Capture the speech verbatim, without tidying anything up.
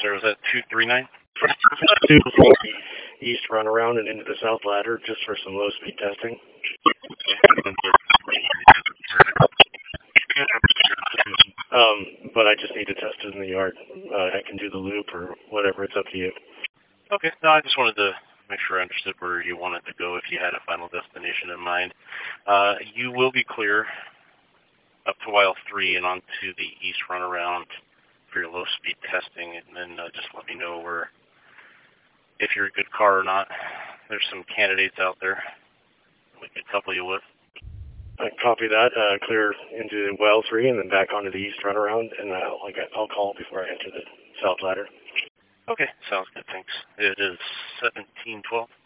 sorry, was that two three nine? To the east runaround and into the south ladder just for some low speed testing. Um, but I just need to test it in the yard. Uh, I can do the loop or whatever. It's up to you. Okay. No, I just wanted to make sure I understood where you wanted to go if you had a final destination in mind. Uh, you will be clear up to Wile three and onto the east runaround for your low speed testing, and then uh, just let me know where, if you're a good car or not. There's some candidates out there we could couple you with. I copy that. Uh, clear into well three and then back onto the east runaround, and I'll, like, I'll call before I enter the south ladder. Okay, sounds good. Thanks. It is seventeen twelve.